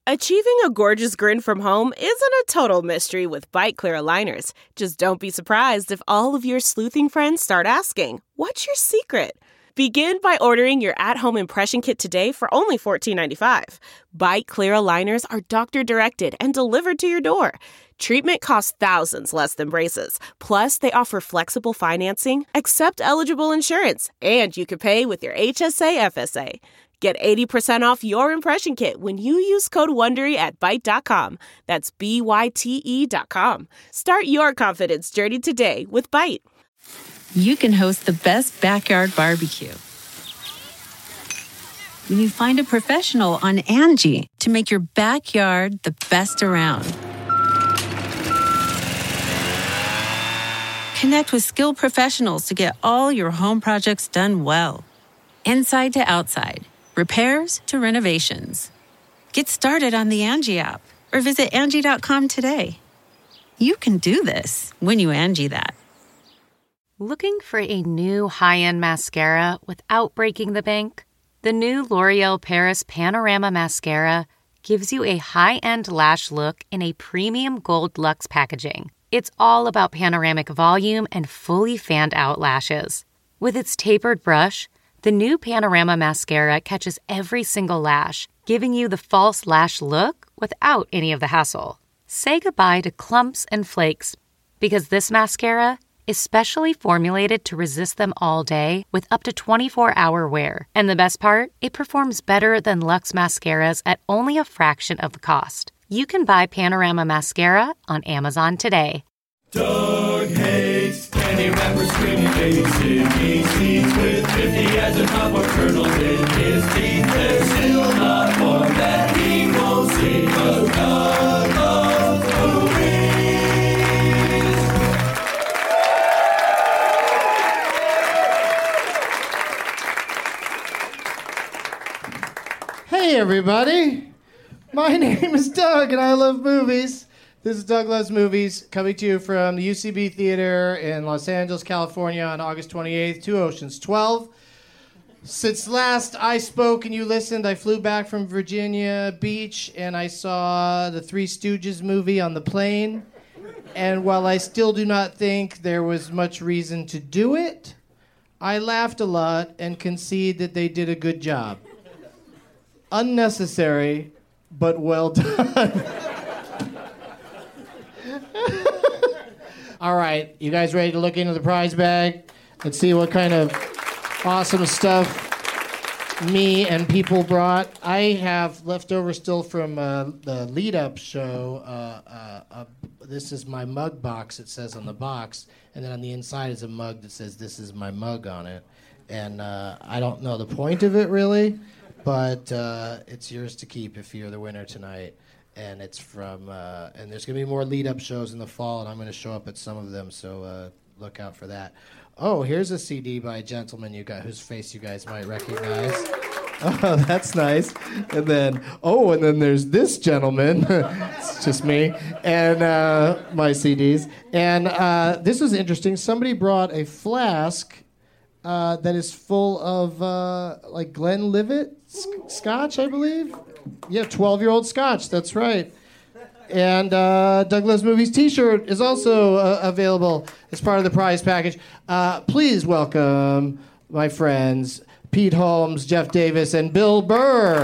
Achieving a gorgeous grin from home isn't a total mystery with Byte Clear aligners. Just don't be surprised if all of your sleuthing friends start asking, "What's your secret?" Begin by ordering your at-home impression kit today for only $14.95. Byte Clear aligners are doctor-directed and delivered to your door. Treatment costs thousands less than braces. Plus, they offer flexible financing, accept eligible insurance, and you can pay with your HSA FSA. Get 80% off your impression kit when you use code WONDERY at Byte.com. That's BYTE.com. Start your confidence journey today with Byte. You can host the best backyard barbecue when you find a professional on Angie to make your backyard the best around. Connect with skilled professionals to get all your home projects done well. Inside to outside, repairs to renovations. Get started on the Angie app or visit Angie.com today. You can do this when you Angie that. Looking for a new high-end mascara without breaking the bank? The new L'Oreal Paris Panorama Mascara gives you a high-end lash look in a premium gold luxe packaging. It's all about panoramic volume and fully fanned-out lashes. With its tapered brush, the new Panorama Mascara catches every single lash, giving you the false lash look without any of the hassle. Say goodbye to clumps and flakes, because this mascara is specially formulated to resist them all day with up to 24-hour wear. And the best part? It performs better than Luxe mascaras at only a fraction of the cost. You can buy Panorama Mascara on Amazon today. Doug hates candy wrappers, screaming baby sippy seeds with 50 as a top of kernels in his teeth. There's still not more that he won't see, 'cause Doug loves movies. Hey everybody, my name is Doug and I love movies. This is Doug Loves Movies, coming to you from the UCB Theater in Los Angeles, California on August 28th, Two Oceans 12. Since last I spoke and you listened, I flew back from Virginia Beach and I saw the Three Stooges movie on the plane. And while I still do not think there was much reason to do it, I laughed a lot and concede that they did a good job. Unnecessary, but well done. All right, you guys ready to look into the prize bag? Let's see what kind of awesome stuff me and people brought. I have leftover still from the lead-up show. This is my mug box, it says on the box. And then on the inside is a mug that says, "This is my mug" on it. And I don't know the point of it, really, but it's yours to keep if you're the winner tonight. And it's from, and there's going to be more lead-up shows in the fall, and I'm going to show up at some of them, so look out for that. Oh, here's a CD by a gentleman whose face you guys might recognize. Oh, that's nice. And then there's this gentleman. It's just me and my CDs. And this was interesting. Somebody brought a flask that is full of like Glenlivet scotch, I believe. Yeah, 12-year-old scotch. That's right. And Doug Loves Movies t-shirt is also available as part of the prize package. Please welcome my friends Pete Holmes, Jeff Davis, and Bill Burr.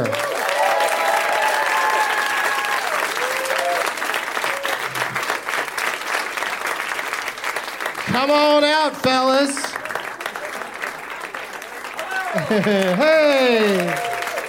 Come on out, fellas. Hey.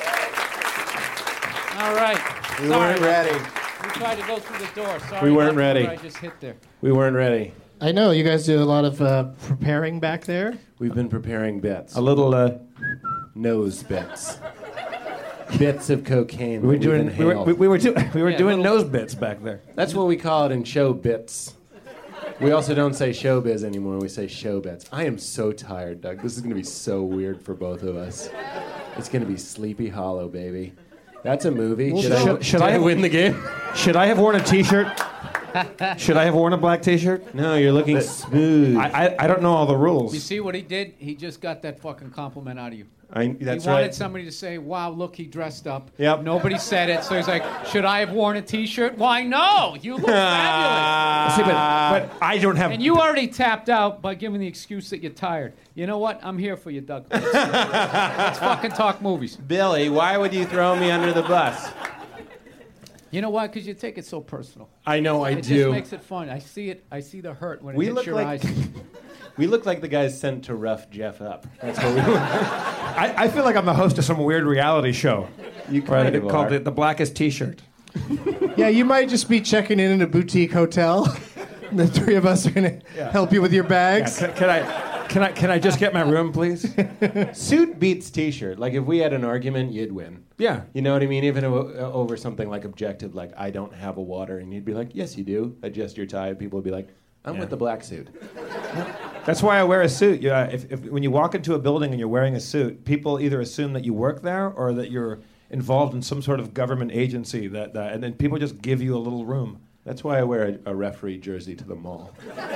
All right. We weren't ready. We tried to go through the door. Sorry. We weren't ready. I just hit there. We weren't ready. I know, you guys do a lot of preparing back there. We've been preparing bits. A little nose bits. Bits of cocaine. We were doing nose bits back there. That's what we call it in show bits. We also don't say showbiz anymore. We say show bits. I am so tired, Doug. This is going to be so weird for both of us. It's going to be Sleepy Hollow, baby. That's a movie. Well, should I win the game? Should I have worn a T-shirt? Should I have worn a black T-shirt? No, you're looking smooth. I don't know all the rules. You see what he did? He just got that fucking compliment out of you. That's he wanted right. somebody to say, wow, look, he dressed up. Yep. Nobody said it, so he's like, should I have worn a T-shirt? Why, no, you look fabulous. See, but I don't have... And you already tapped out by giving the excuse that you're tired. You know what? I'm here for you, Doug. Let's fucking talk movies. Billy, why would you throw me under the bus? You know why? Because you take it so personal. I know I It do. just makes it fun. I see it. I see the hurt when it hits your eyes. We look like the guys sent to rough Jeff up. That's what we look. I feel like I'm the host of some weird reality show. You kind of called are. it The Blackest T-Shirt. Yeah, you might just be checking in a boutique hotel. The three of us are going to help you with your bags. Can I just get my room, please? Suit beats T-shirt. Like if we had an argument, you'd win. Yeah. You know what I mean? Even over something like objective, like I don't have a water, and you'd be like, yes, you do. Adjust your tie. People would be like, I'm with the black suit. That's why I wear a suit. If when you walk into a building and you're wearing a suit, people either assume that you work there or that you're involved in some sort of government agency. And then people just give you a little room. That's why I wear a referee jersey to the mall.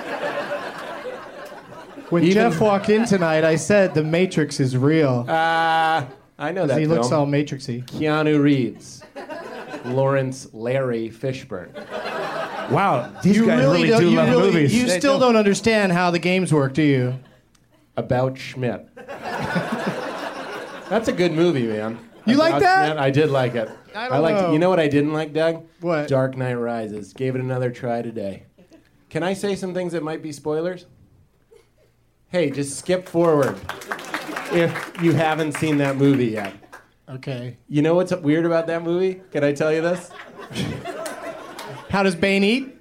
When Jeff walked in tonight, I said the Matrix is real. I know that He film. looks all Matrixy. Keanu Reeves, Lawrence Larry Fishburne. Wow, these guys really do love movies. You still don't understand how the games work, do you? About Schmidt. That's a good movie, man. You like that? Schmidt, I did like it. I don't know. You know what I didn't like, Doug? What? Dark Knight Rises. Gave it another try today. Can I say some things that might be spoilers? Hey, just skip forward if you haven't seen that movie yet. Okay. You know what's weird about that movie? Can I tell you this? How does Bane eat?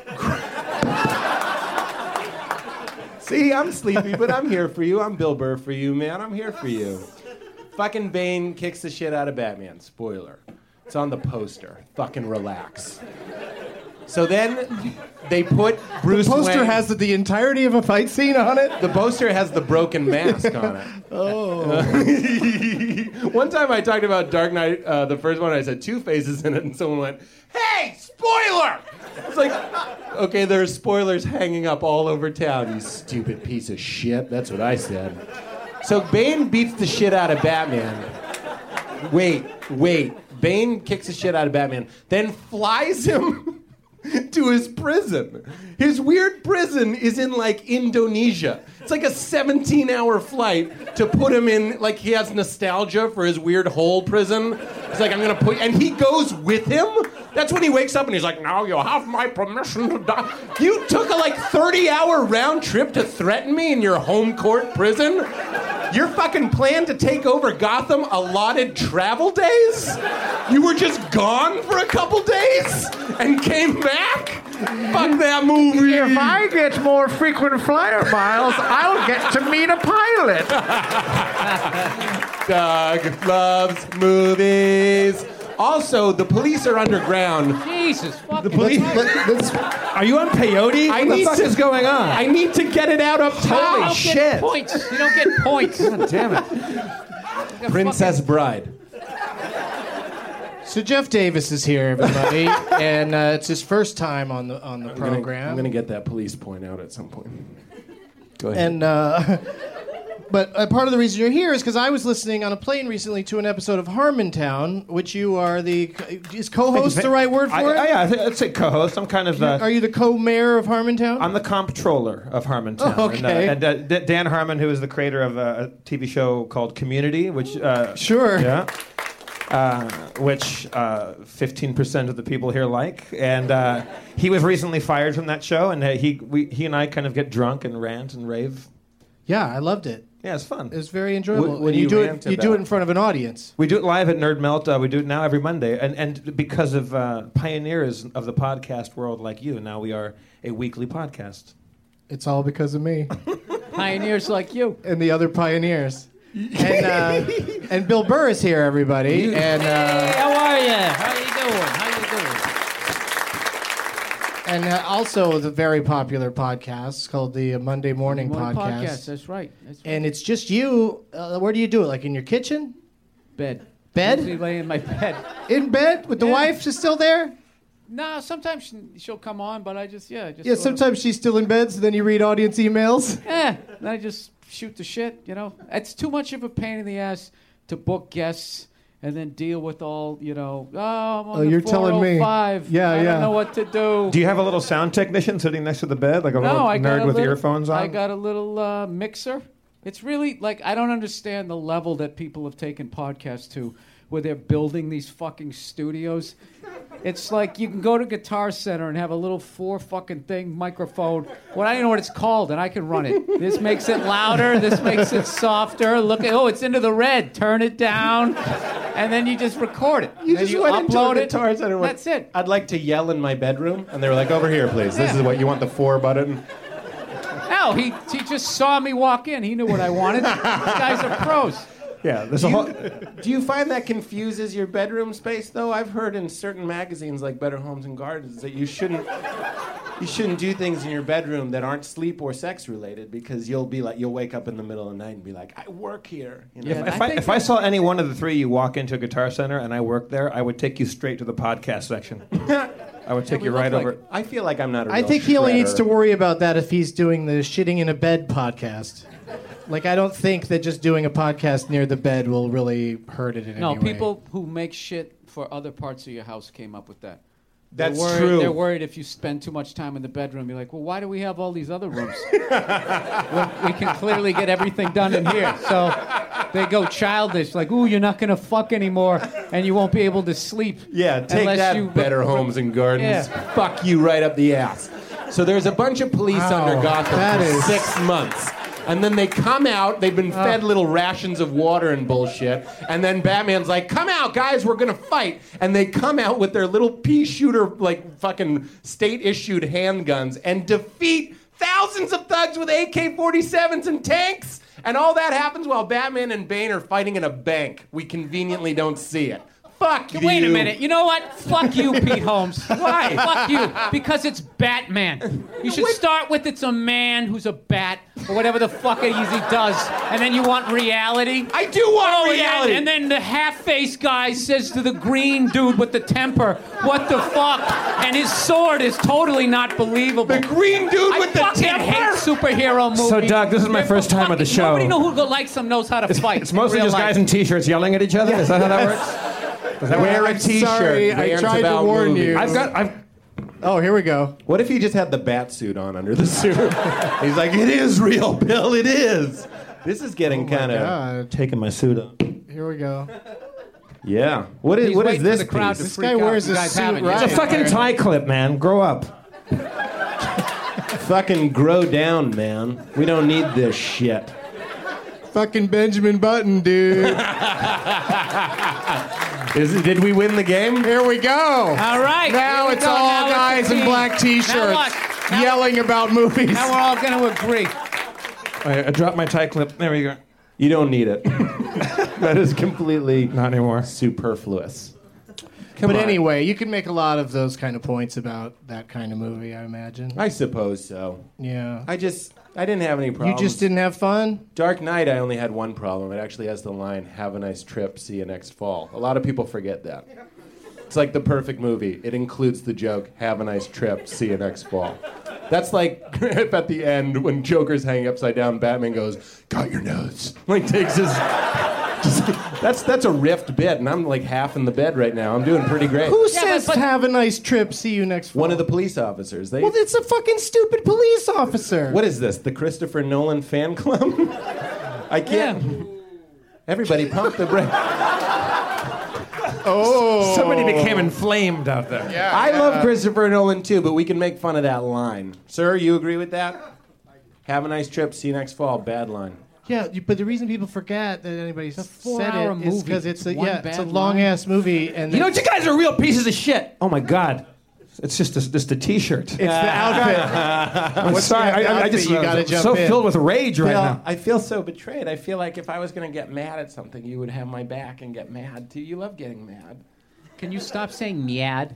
See, I'm sleepy, but I'm here for you. I'm Bill Burr for you, man. I'm here for you. Fucking Bane kicks the shit out of Batman. Spoiler. It's on the poster. Fucking relax. So then they put Bruce The poster Wayne. has the entirety of a fight scene on it? The poster has the broken mask on it. Oh. One time I talked about Dark Knight, the first one, I said Two Faces in it, and someone went, hey, spoiler! It's like, okay, there's spoilers hanging up all over town, you stupid piece of shit. That's what I said. So Bane beats the shit out of Batman. Wait. Bane kicks the shit out of Batman, then flies him to his prison. His weird prison is in like Indonesia. It's like a 17-hour flight to put him in, like he has nostalgia for his weird hole prison. He's like, I'm gonna put, and he goes with him. That's when he wakes up and he's like, now you'll have my permission to die. You took a like 30-hour round trip to threaten me in your home court prison? Your fucking plan to take over Gotham allotted travel days? You were just gone for a couple days and came back? Fuck that movie. If I get more frequent flyer miles, I'll get to meet a pilot. Doug loves movies. Also, the police are underground. Jesus, fuck The police. Are you on peyote? What the fuck is going on? I need to get it out up top. Holy shit. Points. You don't get points. God damn it. Princess Bride. So Jeff Davis is here, everybody, and it's his first time on the program. I'm gonna get that police point out at some point. Go ahead. And but part of the reason you're here is because I was listening on a plane recently to an episode of Harmontown, which you are is co-host the right word for it? Yeah, I'd say co-host. I'm kind of... Are you the co-mayor of Harmontown? I'm the comptroller of Harmontown. Oh, okay. And Dan Harmon, who is the creator of a TV show called Community, which... Sure. Yeah. Which 15% of the people here like. And he was recently fired from that show, and he and I kind of get drunk and rant and rave. Yeah, I loved it. Yeah, it's fun. It was very enjoyable. What And you do do you it. rant You do it about? in front of an audience. We do it live at Nerd Melt. We do it now every Monday. And because of pioneers of the podcast world like you, now we are a weekly podcast. It's all because of me Pioneers like you. and the other pioneers. And Bill Burr is here, everybody. And How are you? How you doing? How you doing? and also the very popular podcast called the Monday Morning One Podcast. That's right. That's right. And it's just you. Where do you do it? Like in your kitchen? Bed. Bed? Usually lay in my bed. In bed with the wife? She's still there? No, sometimes she'll come on, but I just Yeah, sort of- sometimes she's still in bed, so then you read audience emails. then I just shoot the shit, you know? It's too much of a pain in the ass to book guests and then deal with all, you know, I'm on the you're telling me. 405. Yeah, I yeah. don't know what to do. Do you have a little sound technician sitting next to the bed, like a little I got nerd a with little, earphones on? I got a little mixer. It's really, like, I don't understand the level that people have taken podcasts to, where they're building these fucking studios. It's like you can go to Guitar Center and have a little 4 fucking thing microphone. Well, I don't know what it's called, and I can run it. This makes it louder. This makes it softer. Look at, it's into the red. Turn it down, and then you just record it. You Then just went into upload a it. Guitar Center. That's it. I'd like to yell in my bedroom, and they were like, "Over here, please. This is what you want, the 4 button." No, he just saw me walk in. He knew what I wanted. These guys are pros. Yeah, there's a whole. Do you find that confuses your bedroom space, though? I've heard in certain magazines like Better Homes and Gardens that you shouldn't do things in your bedroom that aren't sleep or sex related, because you'll wake up in the middle of the night and be like, I work here. You know? If I saw any one of the three you walk into a Guitar Center and I worked there, I would take you straight to the podcast section. I would take you right over. I feel like I'm not a I real think he only shredder. needs to worry about that if he's doing the shitting in a bed podcast. Like, I don't think that just doing a podcast near the bed will really hurt it in any way. No, people who make shit for other parts of your house came up with that. That's they're worried, true. They're worried if you spend too much time in the bedroom, you're like, well, why do we have all these other rooms? Well, we can clearly get everything done in here. So they go childish, like, ooh, you're not going to fuck anymore, and you won't be able to sleep. Yeah, take unless that, you Better Homes and Gardens. Yeah. Fuck you right up the ass. So there's a bunch of police Wow, under Gotham that for is- 6 months. And then they come out, they've been fed little rations of water and bullshit. And then Batman's like, come out, guys, we're gonna fight. And they come out with their little pea shooter, like fucking state-issued handguns and defeat thousands of thugs with AK-47s and tanks. And all that happens while Batman and Bane are fighting in a bank. We conveniently don't see it. Fuck you. Wait a minute. You know what? Fuck you, Pete Holmes. Why? Fuck you. Because it's Batman. You should start with it's a man who's a bat, or whatever the fuck it is he does. And then you want reality? I do want reality. And then the half-faced guy says to the green dude with the temper, what the fuck? And his sword is totally not believable. The green dude with the I fucking temper? hate superhero movies. So, Doug, this is my first time at the show. Nobody who likes them knows how to fight. It's mostly in real just guys life. in T-shirts yelling at each other. Is that how that works? Wear a T-shirt. sorry, I Rants tried to about warn movies. you. I've Oh, here we go. What if he just had the bat suit on under the suit? He's like, it is real, Bill. It is. This is getting kind of God, taken my suit off. here we go. yeah. What is He's what is waiting for this the crowd to piece? This guy wears You a guys suit haven't yet. right. It's a fucking tie clip, man. Grow up. Fucking grow down, man. We don't need this shit. Fucking Benjamin Button, dude. Did we win the game? Here we go. All right. Now here we it's go. all Now it's a guys in team. black Now T-shirts what? Now- yelling about movies. Now we're all going to agree. I dropped my tie clip. There we go. You don't need it. That is completely Not anymore. superfluous. But anyway, you can make a lot of those kind of points about that kind of movie, I imagine. I suppose so. Yeah. I didn't have any You problems. just didn't have fun? Dark Knight, I only had one problem. It actually has the line, have a nice trip, see you next fall. A lot of people forget that. It's like the perfect movie. It includes the joke, have a nice trip, see you next fall. That's like at the end when Joker's hanging upside down, Batman goes, got your nose. Like takes his... That's a riffed bit, and I'm like half in the bed right now. I'm doing pretty great. Who Yeah, says but- have a nice trip, see you next fall? One of the police officers. They. Well, it's a fucking stupid police officer. What is this? The Christopher Nolan fan club? I can't. Everybody pump the brakes. Oh. Somebody became inflamed out there. Yeah, I yeah. love Christopher Nolan too, but we can make fun of that line. Sir, you agree with that? Have a nice trip. See you next fall. Bad line. Yeah, but the reason people forget that anybody said four-hour it is movie. because it's a One it's a bad long ass movie, and You know what? You guys are real pieces of shit. Oh my god. It's just a T-shirt. it's the outfit. I'm sorry. I outfit just you gotta I'm jump so in. filled with rage right Bill, now. I feel so betrayed. I feel like if I was going to get mad at something, you would have my back and get mad too. You love getting mad. Can you stop saying myad?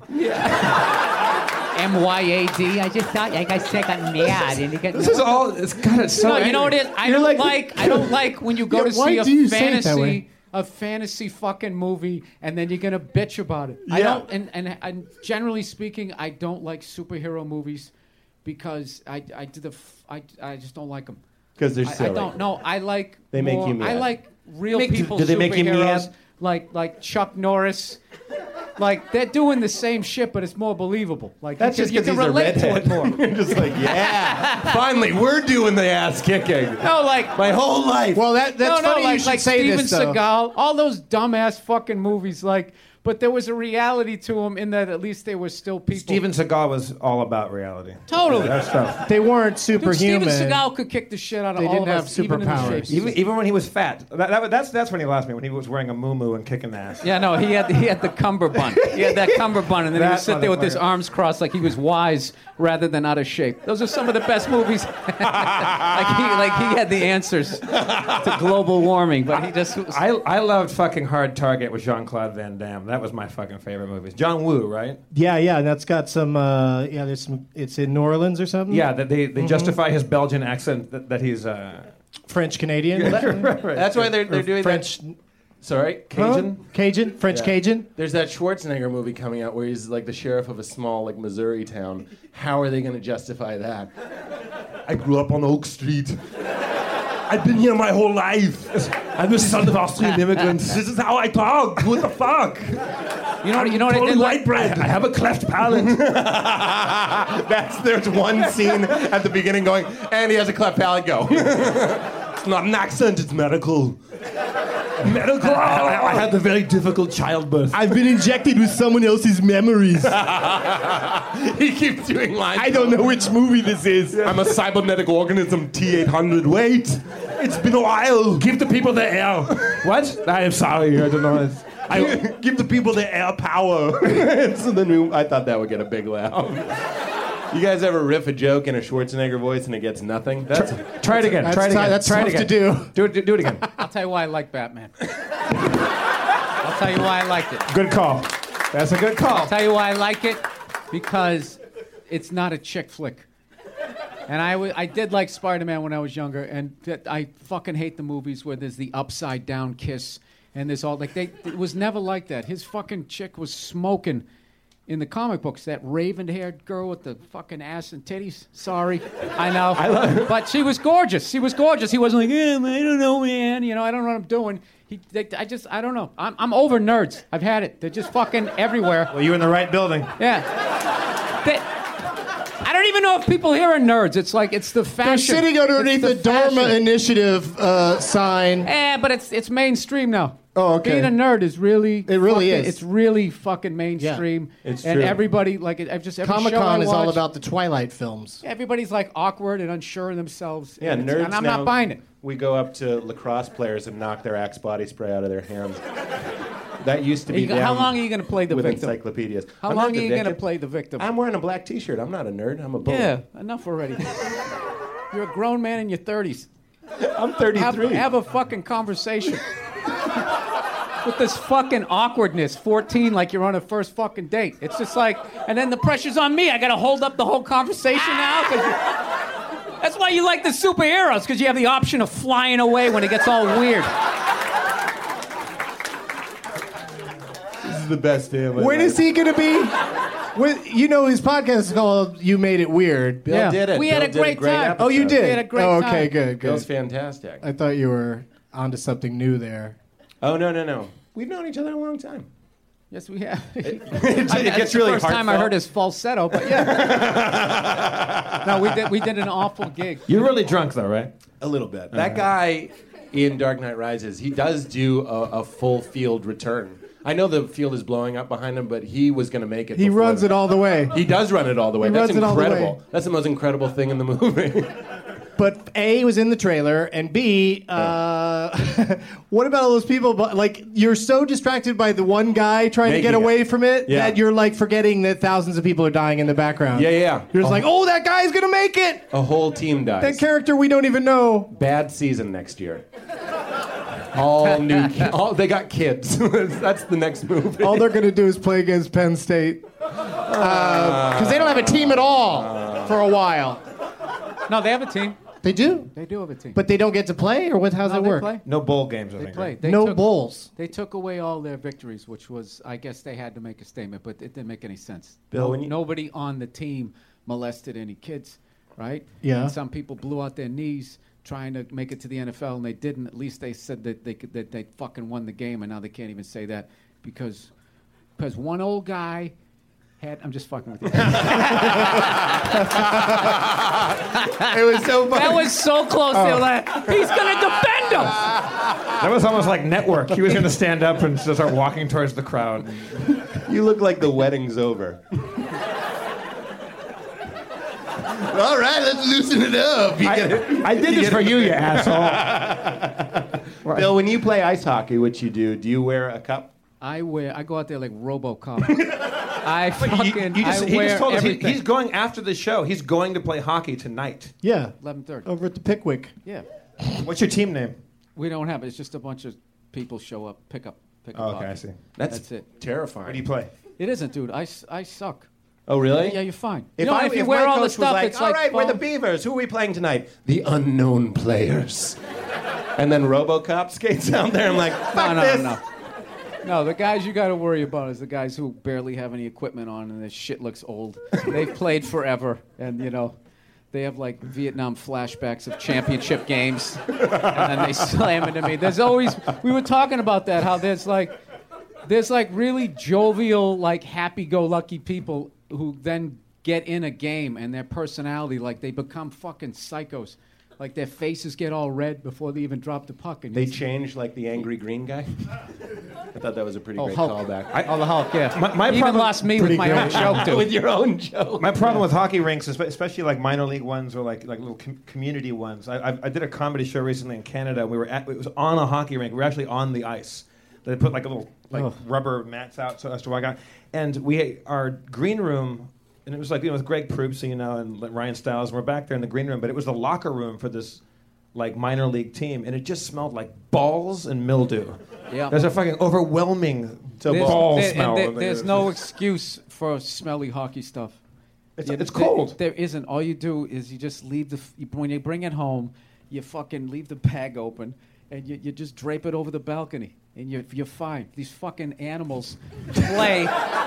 M-Y-A-D. I just thought I said got mad and you get. This is all. It's got it so. No, you know what it is. I don't like. I don't like when you go Yeah, to why see a do you say it that way? fantasy a fantasy fucking movie and then you're gonna bitch about it. I Yeah. don't, and generally speaking, I don't like superhero movies because I just don't like them. Because they're I silly. don't know. I like They make more, you mad. I like real Do people they make you superheroes mad? like Chuck Norris. Like they're doing the same shit, but it's more believable. Like That's you just can because he's a relate to redhead. it more. You're just like, yeah, finally, we're doing the ass kicking. No, like My whole life. Well, that's funny you should like say Steven this, though. Seagal, all those dumbass fucking movies. Like, but there was a reality to them in that at least they were still people. Steven Seagal was all about reality. Totally. That's tough. They weren't Dude, superhuman. Steven Seagal could kick the shit out of They all didn't of have us, even in the superpowers. shape. Even when he was fat. That's when he lost me, when he was wearing a muumuu and kicking ass. Yeah, no, he had the cummerbund. He had that cummerbund, and then he would That sit there with his motherfucker. arms crossed like he was wise rather than out of shape. Those are some of the best movies. like he had the answers to global warming, but he just was, I loved fucking Hard Target with Jean-Claude Van Damme. That was my fucking favorite movies. John Woo, right? Yeah, and that's got some. There's some. It's in New Orleans or something. Yeah, that they Mm-hmm. justify his Belgian accent that he's French Canadian. That's why they're doing French. that. Sorry, Huh? Cajun. Cajun, French Yeah. Cajun. There's that Schwarzenegger movie coming out where he's like the sheriff of a small like Missouri town. How are they going to justify that? I grew up on Oak Street. I've been here my whole life. I'm the son of Austrian immigrants. This is how I talk. What the fuck? you know what I did like? I have a cleft palate. There's one scene at the beginning going, and he has a cleft palate. Go. It's not an accent. It's medical. Medical. I had a very difficult childbirth. I've been injected with someone else's memories. He keeps doing lines. I don't know which movie this is. I'm a cybernetic organism, T800. Wait, it's been a while. Give the people the air. what? I am sorry, I don't know. I give the people the air power. So then I thought that would get a big laugh. You guys ever riff a joke in a Schwarzenegger voice and it gets nothing? Try it again. Try it again. That's Try it tough again. to do. Do it again. I'll tell you why I like Batman. I'll tell you why I liked it. Good call. That's a good call. I'll tell you why I like it, because it's not a chick flick. And I did like Spider-Man when I was younger, and I fucking hate the movies where there's the upside down kiss and there's all like it was never like that. His fucking chick was smoking in the comic books, that raven-haired girl with the fucking ass and titties. Sorry, I know, but she was gorgeous. She was gorgeous. He wasn't like, I don't know, man. I don't know what I'm doing. I don't know. I'm over nerds. I've had it. They're just fucking everywhere. Well, you're in the right building. Yeah. I don't even know if people here are nerds. It's like it's the fashion. They're sitting underneath It's the Dharma fashion. Initiative sign. But it's mainstream now. Oh, okay. Being a nerd is really. It really fucking, is. It's really fucking mainstream. Yeah, it's and true. everybody like every show I Comic-Con is all watch, about the Twilight films. Everybody's like awkward and unsure of themselves. Yeah, and nerds and I'm now, not buying it. We go up to lacrosse players and knock their Axe body spray out of their hands. That used to be them How long are you going to play the with victim? encyclopedias. How I'm long not are the you going to victim. play the victim? I'm wearing a black T-shirt. I'm not a nerd. I'm a bully. Yeah, enough already. You're a grown man in your 30s. I'm 33. Have a fucking conversation. With this fucking awkwardness, 14, like you're on a first fucking date. It's just like, and then the pressure's on me. I gotta hold up the whole conversation now. That's why you like the superheroes, because you have the option of flying away when it gets all weird. This is the best day of my When life. is he going to be? His podcast is called "You Made It Weird." Bill did it. We Bill had a did great time. episode. Oh, you did. We had a great oh, time. okay, good. Bill's fantastic. I thought you were onto something new there. Oh, no. We've known each other a long time. Yes, we have. It That's gets the really first time I heartfelt. heard his falsetto, but yeah. No, we did an awful gig. You're really drunk, though, right? A little bit. That guy in Dark Knight Rises, he does do a full field return. I know the field is blowing up behind him, but he was going to make it. He before runs that. it all the way. He does run it all the way. He That's runs it all the incredible. way. That's the most incredible thing in the movie. But A, it was in the trailer, and B, what about all those people? Like, you're so distracted by the one guy trying to Making get it. away from it Yeah. that you're like forgetting that thousands of people are dying in the background. Yeah. You're just like, oh, that guy's gonna make it. A whole team dies. That character we don't even know. Bad season next year. All new. They got kids. That's the next movie. All they're gonna do is play against Penn State because they don't have a team at all for a while. No, they have a team. They do? They do have a team. But they don't get to play, or what? How's No, it they work? play. No bowl games, I They think. play. right? They No took- bowls. They took away all their victories, which was, I guess they had to make a statement, but it didn't make any sense. Bill, when you- Nobody on the team molested any kids, right? Yeah. And some people blew out their knees trying to make it to the NFL, and they didn't. At least they said that they fucking won the game, and now they can't even say that because one old guy had. I'm just fucking with you. It was so funny. That was so close. They were like, he's gonna defend us. That was almost like Network. He was going to stand up and just start walking towards the crowd. You look like the wedding's over. All right, let's loosen it up. I did this for you, you asshole. Bill, when you play ice hockey, which you do you wear a cup? I go out there like RoboCop. I He fucking just wear told us everything. he's going after the show. He's going to play hockey tonight. Yeah. 11:30. Over at the Pickwick. Yeah. What's your team name? We don't have it. It's just a bunch of people show up, pick up. Oh, okay, hockey. I see. That's it. Terrifying. Where do you play? It isn't, dude. I suck. Oh, really? Yeah, you're fine. If if you my wear all the coach was stuff, like, it's all like right, we're the fun. Beavers. Who are we playing tonight? The unknown players. And then RoboCop skates out there. I'm like, fuck this. No, the guys you got to worry about is the guys who barely have any equipment on and their shit looks old. They've played forever, and they have like Vietnam flashbacks of championship games, and then they slam into me. We were talking about that, how there's like really jovial, like happy-go-lucky people who then get in a game and their personality, like they become fucking psychos. Like their faces get all red before they even drop the puck. And They change like the angry green guy? I thought that was a pretty great Hulk. callback. The Hulk, yeah. My Even problem- lost me with my own joke, dude. With your own joke. My problem with hockey rinks, especially like minor league ones or like little community ones. I did a comedy show recently in Canada. It was on a hockey rink. We were actually on the ice. They put like a little rubber mats out so as to walk out. And our green room, and it was like with Greg Proops, and Ryan Stiles. And we're back there in the green room, but it was the locker room for this like minor league team, and it just smelled like balls and mildew. Yeah. There's a fucking overwhelming ball smell. There's no excuse for smelly hockey stuff. It's cold. There isn't. All you do is you just leave when you bring it home, you fucking leave the bag open, and you just drape it over the balcony, and you're fine. These fucking animals play,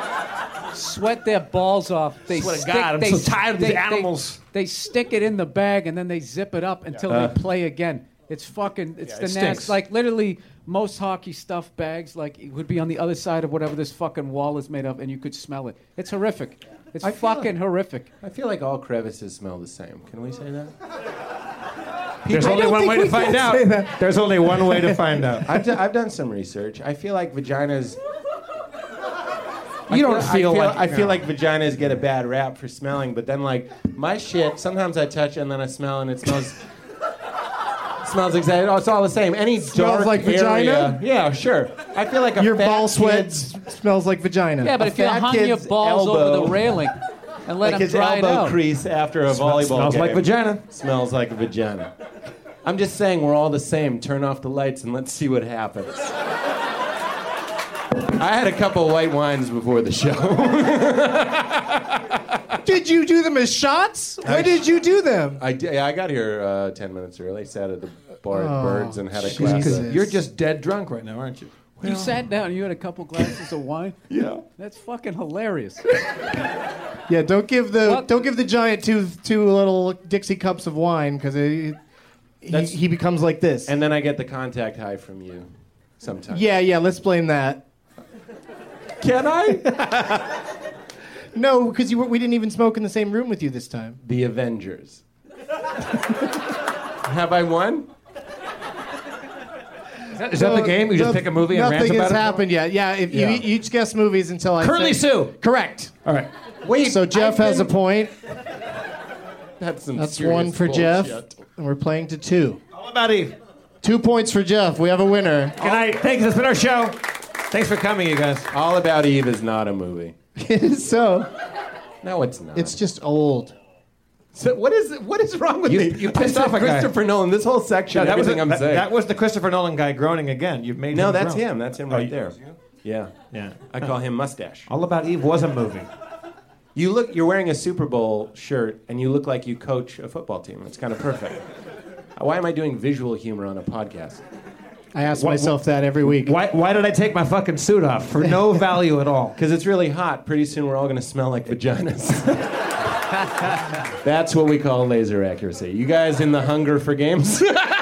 sweat their balls off. They Swear to God, I'm so tired of these animals. They stick it in the bag, and then they zip it up until they play again. It's the it nasty. stinks. Like literally, most hockey stuff bags it would be on the other side of whatever this fucking wall is made of, and you could smell it. It's horrific. It's fucking horrific. I feel like all crevices smell the same. Can we say that? There's only one way to find out. There's only one way to find out. I've done some research. I feel like vaginas. You don't feel like I feel like vaginas get a bad rap for smelling, but then like my shit, sometimes I touch it and then I smell and it smells. Smells exactly. Oh, it's all the same. Any Smells dark like vagina? area- Yeah, sure. I feel like Your fat ball sweat kid's- smells like vagina. Yeah, but A if you fat hung your kid's balls over elbow- the railing and let like them his dry it elbow out. crease after a volleyball Smells game. like vagina. Smells like a vagina. I'm just saying we're all the same. Turn off the lights and let's see what happens. I had a couple white wines before the show. Did you do them as shots? When did you do them? I got here 10 minutes early. Sat at the bar at Birds and had a Jesus. glass of... You're just dead drunk right now, aren't you? You sat down and you had a couple glasses of wine? Yeah. That's fucking hilarious. Yeah, don't give What? the giant two little Dixie cups of wine because he becomes like this. And then I get the contact high from you sometimes. Yeah, let's blame that. Can I? No, because we didn't even smoke in the same room with you this time. The Avengers. Have I won? Is that the game? You just pick a movie and rant nothing about has it? happened yet. Yeah, if you each guess movies until I Curly say... Sue. Correct. All right. Wait. So Jeff has a point. That's some That's serious one for bullshit. Jeff, and we're playing to 2. All about Eve. 2 points for Jeff. We have a winner. Good night. Thanks. That's been our show. Thanks for coming, you guys. All About Eve is not a movie. It is so. No, it's not. It's just old. So what is wrong with me? You pissed I said off a guy. Christopher Nolan. This whole section, everything I'm saying. That was the Christopher Nolan guy groaning again. You've made No, him that's groan. him. That's him Oh, right there. Yeah. Yeah. I call him Mustache. All About Eve was a movie. You're wearing a Super Bowl shirt, and you look like you coach a football team. It's kind of perfect. Why am I doing visual humor on a podcast? I ask myself that every week. Why did I take my fucking suit off? For no value at all. Because it's really hot. Pretty soon we're all going to smell like vaginas. That's what we call laser accuracy. You guys in the hunger for games?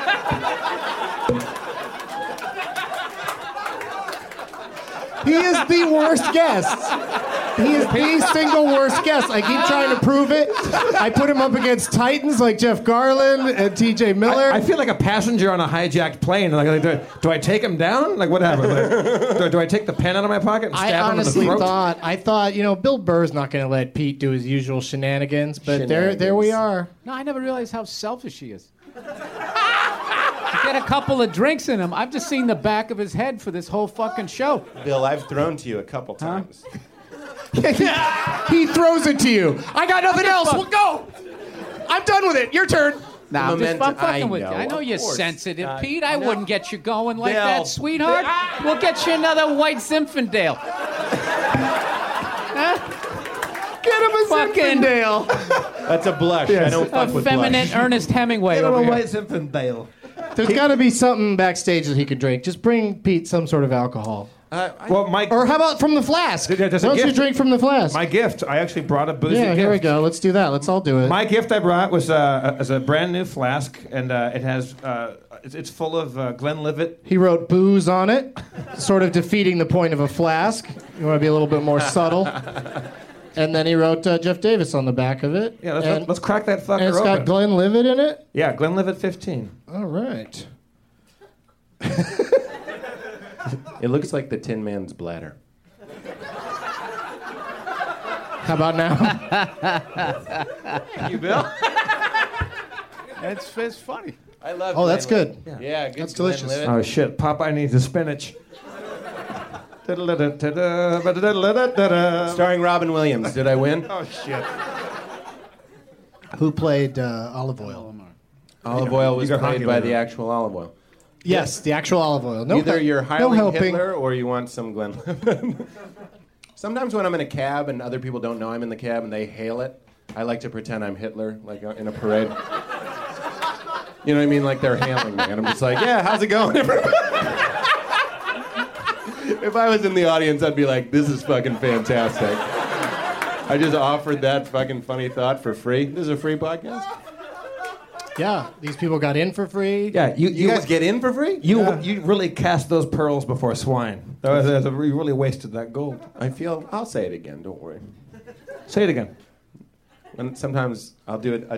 He is the worst guest. He is the single worst guest. I keep trying to prove it. I put him up against titans like Jeff Garland and T.J. Miller. I feel like a passenger on a hijacked plane. Like, do I take him down? Like, what happens? Like, do I take the pen out of my pocket and stab him in the throat? I thought, Bill Burr's not going to let Pete do his usual shenanigans, but there we are. No, I never realized how selfish he is. Get a couple of drinks in him. I've just seen the back of his head for this whole fucking show. Bill, I've thrown to you a couple times. He throws it to you. I got nothing else. We'll go. I'm done with it. Your turn. Nah, I'm fucking with you. I know you're sensitive, Pete. I wouldn't get you going like that, sweetheart. We'll get you another white Zinfandel. Get him a Zinfandel. That's a blush. Yes. I don't fuck with blush. Effeminate Ernest Hemingway Get him over a here. white Zinfandel. There's got to be something backstage that he could drink. Just bring Pete some sort of alcohol. Well, Mike. Or how about from the flask? Why don't you drink from the flask? My gift. I actually brought a boozy gift. Yeah, here we go. Let's do that. Let's all do it. My gift I brought was a brand new flask, and it has it's full of Glenlivet. He wrote booze on it, sort of defeating the point of a flask. You want to be a little bit more subtle. And then he wrote Jeff Davis on the back of it. Yeah, let's crack that fucker open. And it's got Glenlivet in it? Yeah, Glenlivet 15. All right. It looks like the Tin Man's bladder. How about now? You, Bill? It's funny. I love Oh, that's good. Yeah, good. That's delicious. Oh, shit. Popeye needs the spinach. Starring Robin Williams. Did I win? Oh, shit. Who played Olive Oil? Olive oil was You got played hockey by later. the actual olive oil. Yes, the actual olive oil. No, Either you're no highly helping. Hitler or you want some Glenlivet. Sometimes when I'm in a cab and other people don't know I'm in the cab and they hail it, I like to pretend I'm Hitler, like in a parade. You know what I mean? Like they're hailing me, and I'm just like, yeah, how's it going, everybody? If I was in the audience, I'd be like, this is fucking fantastic. I just offered that fucking funny thought for free. This is a free podcast? Yeah, these people got in for free. Yeah, You guys get in for free? You really cast those pearls before swine. You really wasted that gold. I'll say it again, don't worry. Say it again. And sometimes I'll do it.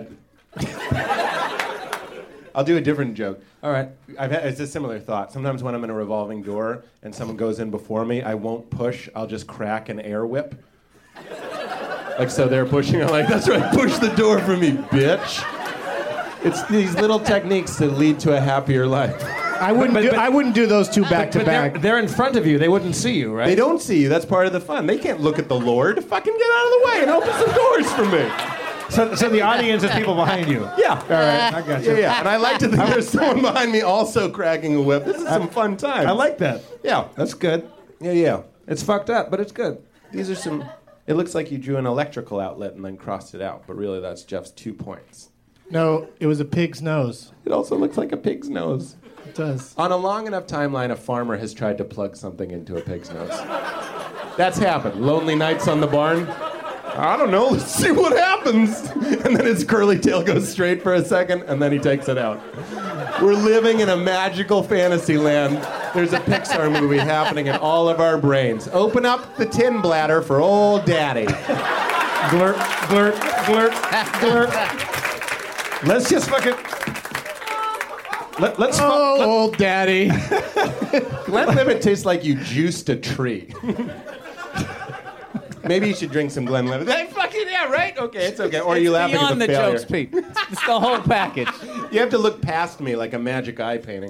I'll do a different joke. All right. It's a similar thought. Sometimes when I'm in a revolving door and someone goes in before me, I won't push. I'll just crack an air whip. Like, so they're pushing. I'm like, that's right, push the door for me, bitch. It's these little techniques that lead to a happier life. I wouldn't do those two back to back. They're in front of you. They wouldn't see you, right? They don't see you. That's part of the fun. They can't look at the Lord. Fucking get out of the way and open some doors for me. So the audience is people behind you. Yeah. All right. I got you. Yeah. And I like to think there's someone behind me also cracking a whip. This is some fun time. I like that. Yeah. That's good. Yeah. It's fucked up, but it's good. These are some... It looks like you drew an electrical outlet and then crossed it out, but really that's Jeff's 2 points. No, it was a pig's nose. It also looks like a pig's nose. It does. On a long enough timeline, a farmer has tried to plug something into a pig's nose. That's happened. Lonely nights on the barn. I don't know, let's see what happens. And then his curly tail goes straight for a second, and then he takes it out. We're living in a magical fantasy land. There's a Pixar movie happening in all of our brains. Open up the tin bladder for old daddy. Glurt, glurt, glurt, glurt. Let's just fucking... Let's... Old daddy. Glenlivet tastes like you juiced a tree. Maybe you should drink some Glenlivet. Yeah, right? Okay, it's okay. Or are you laughing at Beyond the the failure? jokes, Pete. It's the whole package. You have to look past me like a magic eye painting.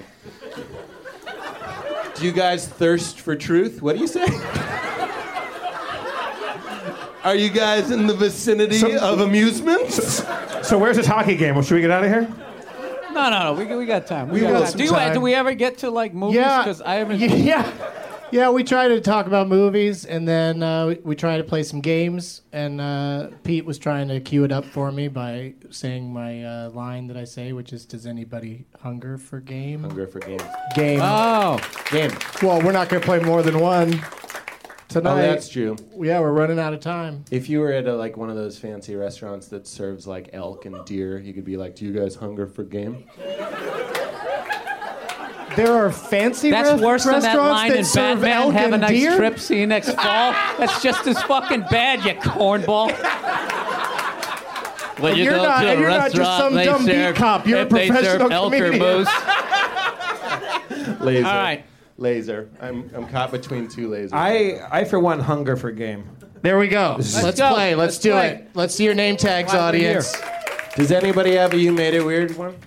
Do you guys thirst for truth? What do you say? Are you guys in the vicinity of amusements? So where's this hockey game? Well, should we get out of here? No. We got time. We got some time. Do we ever get to like movies? Yeah. Because I haven't. Yeah. Yeah, we try to talk about movies, and then we try to play some games. And Pete was trying to cue it up for me by saying my line that I say, which is, "Does anybody hunger for game?" Hunger for games. Game. Oh, Game. Well, we're not going to play more than one tonight. Oh, that's true. Yeah, we're running out of time. If you were at like one of those fancy restaurants that serves like elk and deer, you could be like, "Do you guys hunger for game?" There are fancy that's worse than restaurants that line in serve Batman. elk Have a and nice deer? trip. See you next fall. That's just as fucking bad, you cornball. When you You're go not- to a and you're not just restaurant, some they dumb beat serve, cop. You're a if they serve professional elk or comedian. moose. Laser. All right. Laser. I'm caught between two lasers. I for one hunger for game. There we go. Let's go. play. Let's do play. it. Let's see your name tags, Why we're audience. Does anybody have a "you made it weird" one?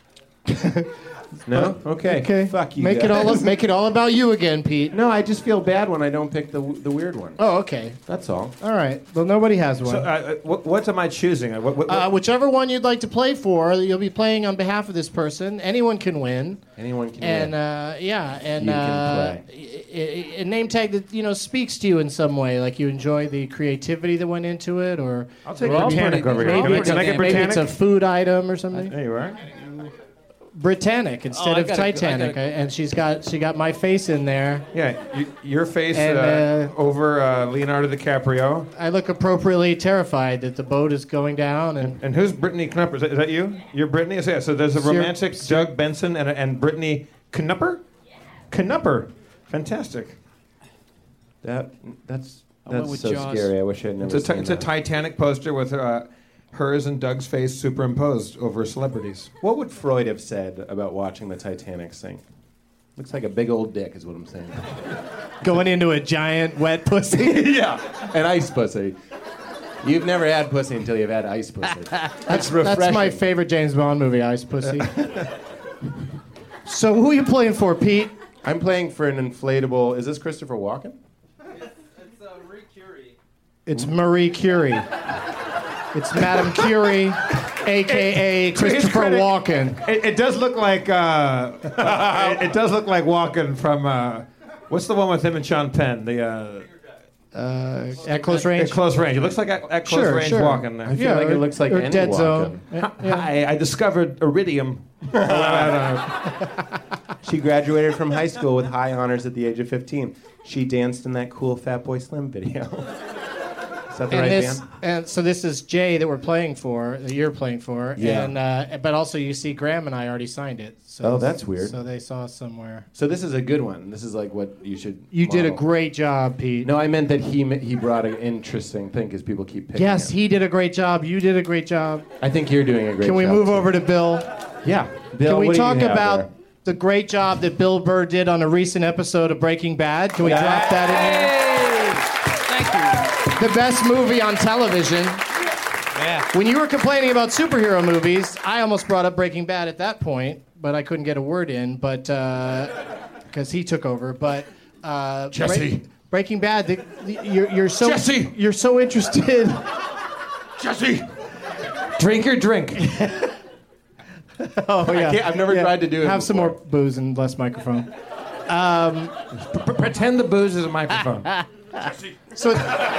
No? Okay. Okay. Fuck you. Make guys. make it all about you again, Pete. No, I just feel bad when I don't pick the weird one. Oh, okay. That's all. All right. Well, nobody has one. So, what am I choosing? Whichever one you'd like to play for, you'll be playing on behalf of this person. Anyone can win. Anyone can And win. yeah, and You can a name tag that speaks to you in some way, like you enjoy the creativity that went into it, or I'll take We're all Britannic pretty- over we're here. all Can I pretty get maybe Britannic? it's a food item or something. There you are. Britannic instead I of gotta- I Titanic, gotta- and she got my face in there. Yeah, your face And, over Leonardo DiCaprio. I look appropriately terrified that the boat is going down, and And who's Brittany Knupper? Is that you? You're Brittany? So, yeah, so there's a Sir- romantic Doug Benson and Brittany Knupper? Knupper. Fantastic. That's went with so Jaws. scary. I wish I'd never seen It's a that. Titanic poster with hers and Doug's face superimposed over celebrities. What would Freud have said about watching the Titanic sink? Looks like a big old dick, is what I'm saying. going into a giant wet pussy. Yeah, an ice pussy. You've never had pussy until you've had ice pussy. That's refreshing. That's my favorite James Bond movie, Ice Pussy. So who are you playing for, Pete? I'm playing for an inflatable. Is this Christopher Walken? It's Marie Curie. It's Madame Curie, a.k.a. Christopher critic. Walken. It does look like it does look like Walken from what's the one with him and Sean Penn? The At close range. at close range. It looks like at close Sure, range sure. Walken. I feel like it looks like or any Dead Walken. Zone. Yeah. I discovered iridium. She graduated from high school with high honors at the age of 15. She danced in that cool Fatboy Slim video. Is that the right band? And so this is Jay that we're playing for, that you're playing for, Yeah. and but also you see Graham and I already signed it. So Oh, that's weird. So they saw us somewhere. So this is a good one. This is like what you should. You did a model. great job, Pete. No, I meant that he brought an interesting thing because people keep picking. Yes, him. he did a great job. You did a great job. I think you're doing a great job. Can we move too. over to Bill? Yeah, Bill. Can we what do you talk have about there? the great job that Bill Burr did on a recent episode of Breaking Bad? Can we drop that in Thank you. here? The best movie on television. Yeah. When you were complaining about superhero movies, I almost brought up Breaking Bad at that point, but I couldn't get a word in, but because he took over. But Jesse. Breaking Bad, you're so Jesse. you're so interested. Jesse, drink your drink. Oh yeah, I've never tried to do it Have some more before. booze and less microphone. Pretend the booze is a microphone. So,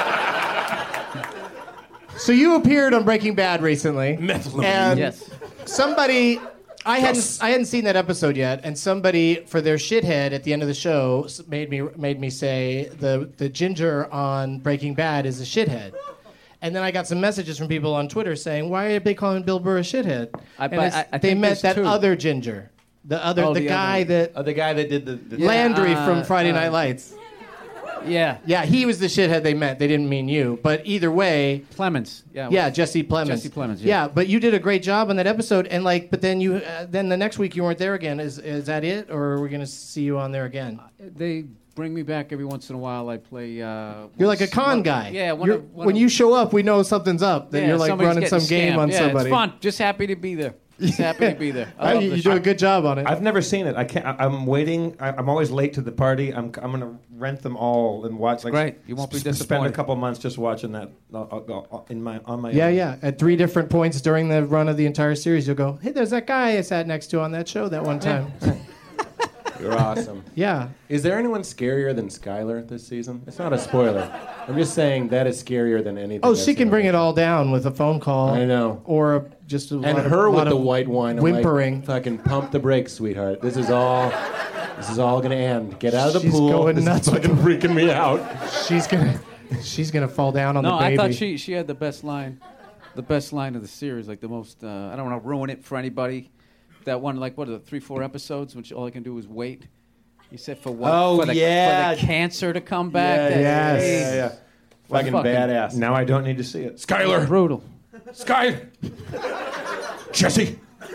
so you appeared on Breaking Bad recently, and Yes. somebody I hadn't seen that episode yet, and somebody for their shithead at the end of the show made me say the ginger on Breaking Bad is a shithead. And then I got some messages from people on Twitter saying, "Why are they calling Bill Burr a shithead?" And I they think meant there's that two. other ginger, the the guy other- that Oh, the guy that did the Landry from Friday Night Lights. Yeah. Yeah, he was the shithead they meant. They didn't mean you. But either way, Clemens. Yeah. yeah, Jesse Plemons. Jesse Plemons, yeah. Yeah, but you did a great job on that episode, and but then then the next week you weren't there again. Is that it, or are we gonna see you on there again? They bring me back every once in a while. I play. You're like a con guy. Yeah. When you show up, we know something's up. That you're like somebody's running some getting game scammed. on yeah, somebody. It's fun. Just happy to be there. Just happy to be there. I love You the do show. a good job on it. I've never seen it. I can't. I'm waiting. I'm always late to the party. I'm gonna rent them all and watch. Like, great. You won't be Spend disappointed. a couple months just watching that on my Yeah, own. yeah. At 3 different points during the run of the entire series, you'll go, "Hey, there's that guy I sat next to on that show that one time." You're awesome. Yeah. Is there anyone scarier than Skylar this season? It's not a spoiler. I'm just saying that is scarier than anything. Oh, I've she seen can on bring the it show. all down with a phone call. I know. Or just a And lot of, her lot with the of white wine. I'm whimpering. Like, fucking pump the brakes, sweetheart. This is all gonna end. Get out of the She's pool. going This nuts is fucking freaking me out. She's gonna fall down on No, the baby. I thought she had the best line of the series, like the most. I don't want to ruin it for anybody. That one, like, what are the 3-4 episodes, which all I can do is wait. You said for what? Oh, for the, yeah. for the cancer to come back. Yes. Yeah. Fucking badass. Now I don't need to see it. Skylar, brutal. Sky! Jesse!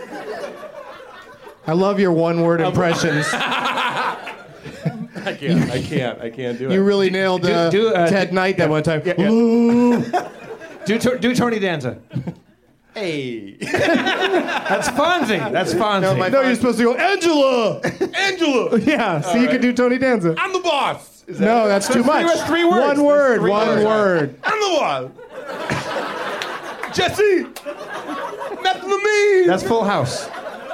I love your one-word impressions. I can't do it. You really nailed Ted Knight that one time. Hello. Do Tony Danza. Hey. That's Fonzie. That's Fonzie. No, you're supposed to go, Angela! Angela! Yeah, so you could do Tony Danza. I'm the boss! No, that's too much. There's 3 words. One There's word, 3 one words. word. I'm the boss! Jesse! Methamphetamine! That's Full House.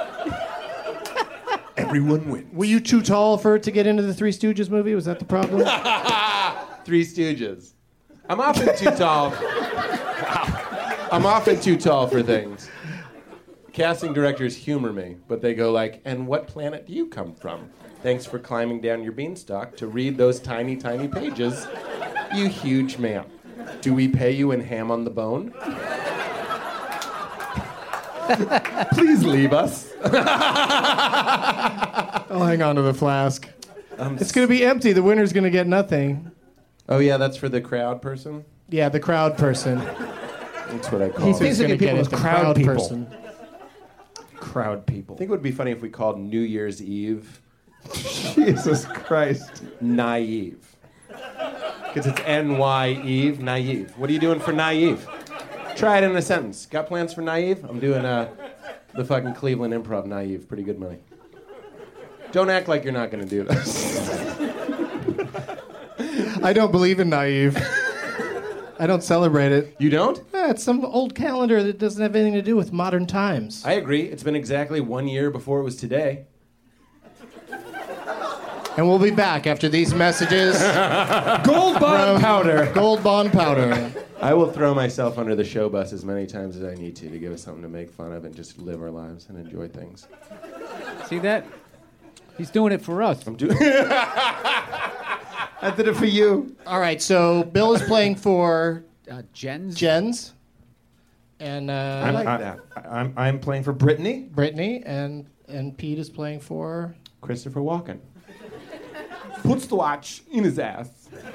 Everyone wins. Were you too tall for it to get into the Three Stooges movie? Was that the problem? Three Stooges. I'm often too tall. I'm often too tall for things. Casting directors humor me, but they go like, and what planet do you come from? Thanks for climbing down your beanstalk to read those tiny, tiny pages, you huge man. Do we pay you in ham on the bone? Please leave us. I'll hang on to the flask. It's going to be empty. The winner's going to get nothing. Oh yeah, that's for the crowd person? Yeah, the crowd person. That's what I call He's it. going to get people it, as the crowd crowd people. person. Crowd people. I think it would be funny if we called New Year's Eve Jesus Christ. naive. Because it's N-Y Eve, naive. What are you doing for naive? Try it in a sentence. Got plans for naive? I'm doing the fucking Cleveland Improv naive. Pretty good money. Don't act like you're not going to do this. I don't believe in naive. I don't celebrate it. You don't? Yeah, it's some old calendar that doesn't have anything to do with modern times. I agree. It's been exactly 1 year before it was today. And we'll be back after these messages. Gold bond powder. Gold Bond powder. I will throw myself under the show bus as many times as I need to give us something to make fun of and just live our lives and enjoy things. See that? He's doing it for us. I'm doing. I did it for you. All right, so Bill is playing for Jens? Jens. And I'm playing for Brittany. Brittany. And Pete is playing for... Christopher Walken. Puts the watch in his ass.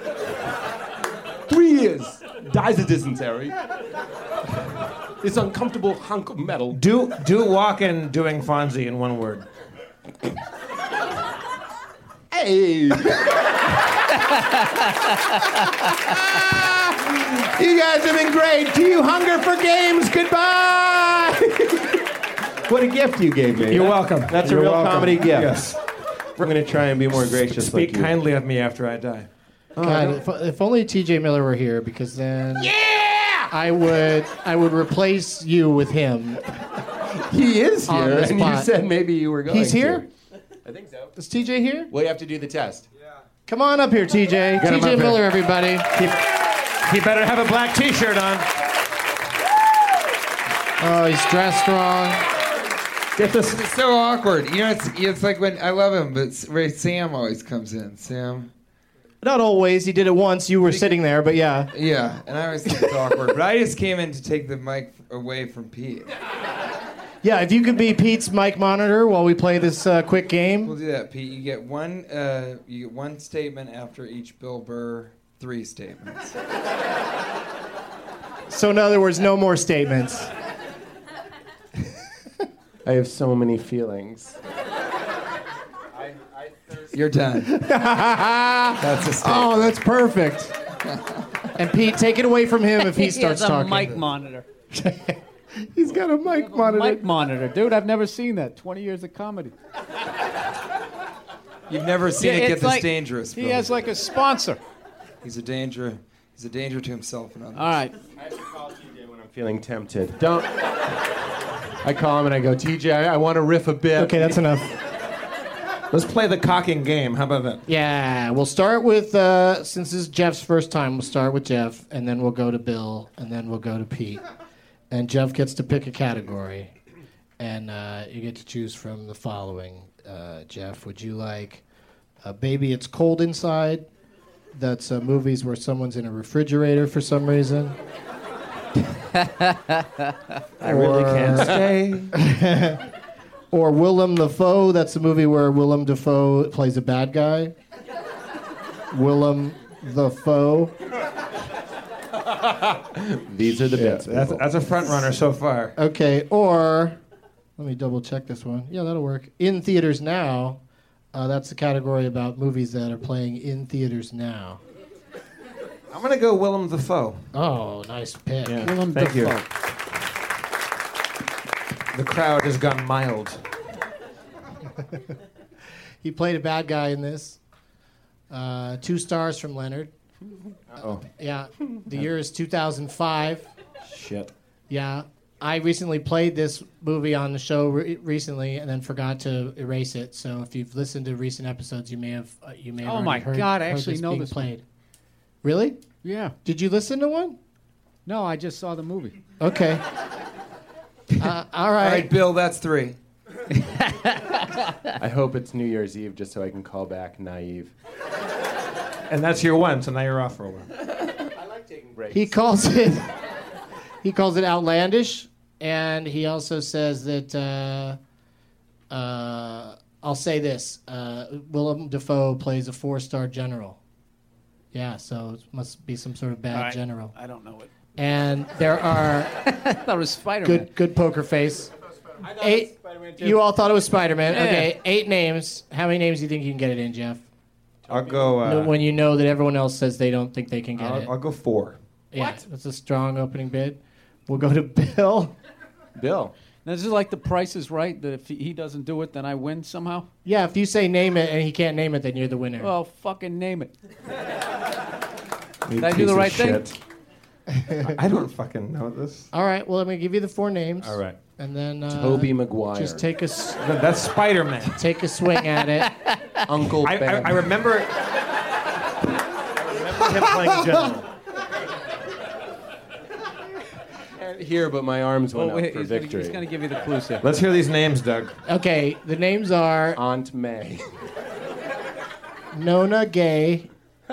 3 years. Dies of dysentery. This uncomfortable hunk of metal. Do Walken doing Fonzie in one word. Hey! You guys have been great. Do you hunger for games? Goodbye! What a gift you gave me. You're welcome. That's You're a real welcome. comedy gift. Yes. We're going to try and be more gracious Speak like you. kindly of me after I die. God, if only TJ Miller were here, because then... Yeah! I would replace you with him. He is On here, the and you spot. said maybe you were going He's here? to. I think so. Is TJ here? Well, you have to do the test. Come on up here, TJ. Get him up TJ here. Miller, everybody. He better have a black T-shirt on. Oh, he's dressed wrong. Get this. It's so awkward. You know, it's like when I love him, but Sam always comes in. Sam. Not always. He did it once. You were sitting there, but yeah. Yeah, and I always think it's awkward. But I just came in to take the mic away from Pete. Yeah, if you could be Pete's mic monitor while we play this quick game. We'll do that, Pete. You get one statement after each Bill Burr, 3 statements. So in other words, no more statements. I have so many feelings. You're done. That's a statement. Oh, that's perfect. And Pete, take it away from him if he starts has a talking. mic monitor. He's got a mic monitor. Mic monitor, dude. I've never seen that. 20 years of comedy. You've never seen it it's get this like- dangerous, He Bill. has like a sponsor. He's a danger. He's a danger to himself and others. All right. I have to call TJ when I'm feeling tempted. Don't. I call him and I go, TJ, I want to riff a bit. Okay, that's enough. Let's play the cocking game. How about that? Yeah, we'll start with, since this is Jeff's first time, we'll start with Jeff, and then we'll go to Bill, and then we'll go to Pete. And Jeff gets to pick a category, and you get to choose from the following. Jeff, would you like Baby It's Cold Inside? That's movies where someone's in a refrigerator for some reason. I really can't stay. Or Willem Dafoe. That's a movie where Willem Dafoe plays a bad guy. Willem Dafoe. These are the bits. That's a front runner so far. Okay, or let me double check this one. Yeah, that'll work. In theaters now. That's the category about movies that are playing in theaters now. I'm gonna go Willem Dafoe. Oh, nice pick. Yeah, Willem thank Dafoe. you. The crowd has gone mild. He played a bad guy in this. 2 stars from Leonard. Oh. Yeah, the year is 2005. Shit. Yeah, I recently played this movie on the show recently, and then forgot to erase it. So if you've listened to recent episodes, you may have Oh my heard, God! I heard actually this know being this played. Really? Yeah. Did you listen to one? No, I just saw the movie. Okay. All right. All right, Bill, that's 3. I hope it's New Year's Eve just so I can call back naive. And that's your one, so now you're off for a while. I like taking breaks. He calls it outlandish, and he also says that I'll say this: Willem Dafoe plays a 4-star general. Yeah, so it must be some sort of bad general. I don't know it. And there are I thought it was Spider-Man. good poker face. 8. You all thought it was Spider-Man. Yeah. Okay, 8 names. How many names do you think you can get it in, Jeff? I'll go. When you know that everyone else says they don't think they can get it. I'll go 4. Yeah, that's a strong opening bid. We'll go to Bill. Bill. Now, this is like The Price is Right, that if he doesn't do it, then I win somehow? Yeah, if you say name it and he can't name it, then you're the winner. Well, fucking name it. Did I do the right thing? I don't fucking know this. All right, well, I'm going to give you the 4 names. All right. And then Tobey Maguire. just take a That's Spider-Man. take a swing at it. Uncle Ben. I remember him playing general. Can't hear, but my arms went up for victory. He's going to give you the clues here. Let's hear these names, Doug. Okay, the names are Aunt May. Nona Gay,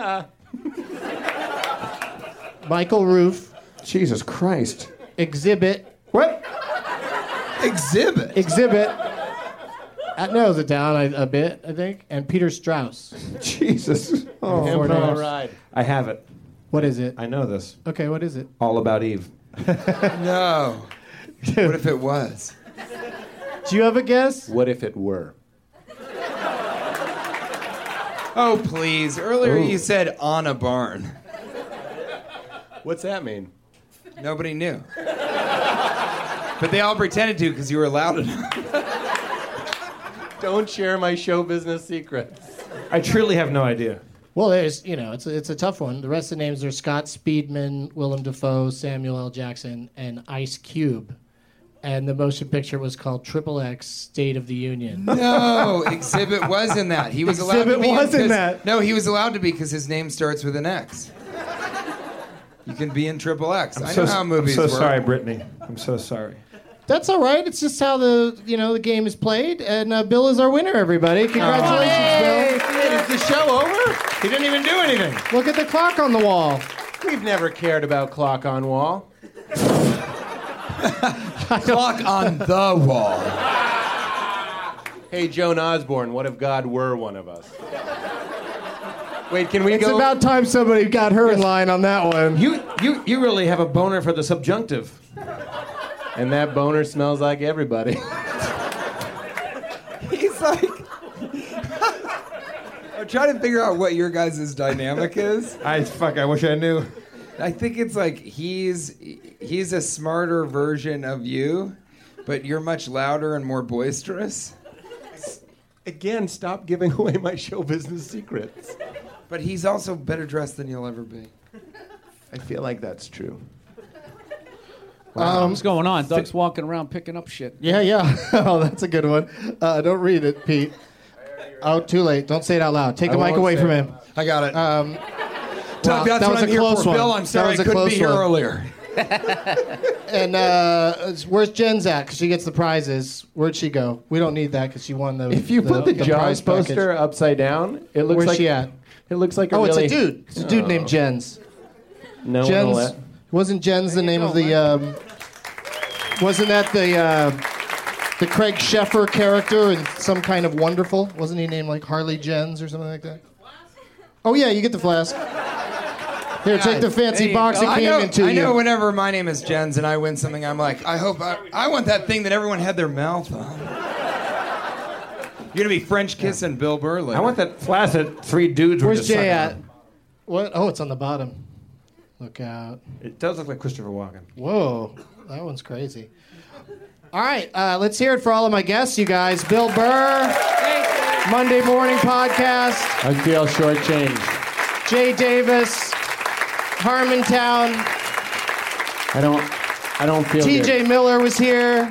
Michael Roof, Jesus Christ. Exhibit. What? Exhibit. That narrows it down a bit, I think. And Peter Strauss. Jesus. Oh, Four Emperor names. Ride. I have it. What is it? I know this. Okay, what is it? All About Eve. No. What if it was? Do you have a guess? What if it were? Oh, please. Earlier you said on a barn. What's that mean? Nobody knew. But they all pretended to because you were loud enough. Don't share my show business secrets. I truly have no idea. Well, there's, it's a tough one. The rest of the names are Scott Speedman, Willem Dafoe, Samuel L. Jackson, and Ice Cube. And the motion picture was called XXX State of the Union. No, Exhibit was in that. He was allowed Exhibit to be was in because- that. No, he was allowed to be because his name starts with an X. You can be in XXX. I know how movies I'm so work. sorry, Brittany. I'm so sorry. That's all right. It's just how the game is played. And Bill is our winner, everybody. Congratulations, Bill. Is the show over? He didn't even do anything. Look at the clock on the wall. We've never cared about clock on wall. Clock on the wall. Hey, Joan Osborne, what if God were one of us? Wait, can we It's go? about time somebody got her in line on that one. You really have a boner for the subjunctive. And that boner smells like everybody. He's like... I'm trying to figure out what your guys' dynamic is. I wish I knew. I think it's like he's a smarter version of you, but you're much louder and more boisterous. Again, stop giving away my show business secrets. But he's also better dressed than you'll ever be. I feel like that's true. What's going on? Doug's walking around picking up shit. Yeah. Oh, that's a good one. Don't read it, Pete. Oh, too late. Don't say it out loud. Take the mic away from him. I got it. Wow, Doug, that's that what was I'm a here close for. one. Bill, I'm sorry I That was a couldn't be close here one. earlier. And where's Jen's at? Because she gets the prizes. Where'd she go? We don't need that because she won the. If you put the prize Jaws package. poster upside down, it looks Where's like she at? It looks like a Oh, really. it's a dude. It's a dude named Jens. No one will Jens. let. Wasn't Jens the name of the? Wasn't that the Craig Sheffer character in Some Kind of Wonderful? Wasn't he named like Harley Jens or something like that? Oh yeah, you get the flask. Here, take the fancy box it came into you. I know whenever my name is Jens and I win something, I'm like, I want that thing that everyone had their mouth on. You're gonna be French kissing Bill Burr later. I want that flask that 3 dudes were Where's just Jay sucking at? on. What? Oh, it's on the bottom. Look out. It does look like Christopher Walken. Whoa, that one's crazy. All right, let's hear it for all of my guests, you guys. Bill Burr, Monday Morning Podcast. I feel shortchanged. Jay Davis, Harmontown. I don't feel TJ good. Miller was here.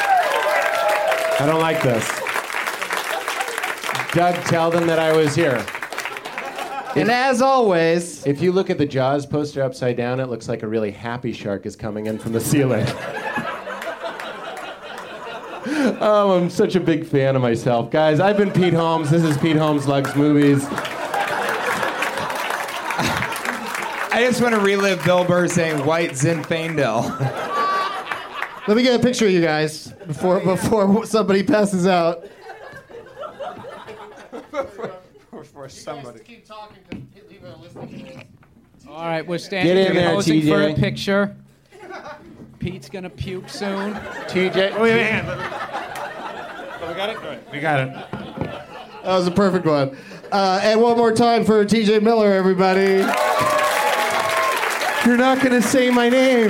I don't like this. Doug, tell them that I was here. And as always, If you look at the Jaws poster upside down, it looks like a really happy shark is coming in from the ceiling. Oh, I'm such a big fan of myself. Guys, I've been Pete Holmes. This is Pete Holmes Lugs Movies. I just want to relive Bill Burr saying white Zinfandel. let me get a picture of you guys before somebody passes out. For somebody. Keep talking because people are listening. All right, we're standing Get in here there, posing for a TJ. picture. Pete's gonna puke soon. TJ. Oh, yeah. We got it? All right. We got it. That was a perfect one. And one more time for TJ Miller, everybody. You're not going to say my name.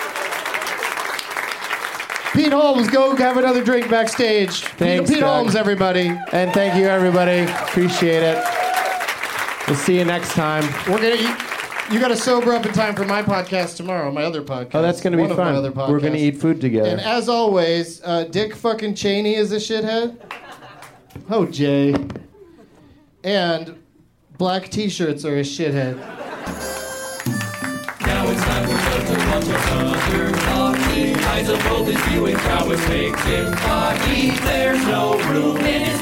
Pete Holmes, go have another drink backstage. Thanks, Pete Doug. Holmes, everybody. And thank you, everybody. Appreciate it. We'll see you next time. We're gonna eat. You got to sober up in time for my podcast tomorrow, my other podcast. Oh, that's going to be One of my fun. other We're going to podcasts. eat food together. And as always, Dick fucking Cheney is a shithead. Oh, Jay. And black T-shirts are a shithead. Now it's time for just a bunch of other talking. Eyes of both his viewing prowess makes him cocky. There's no room in his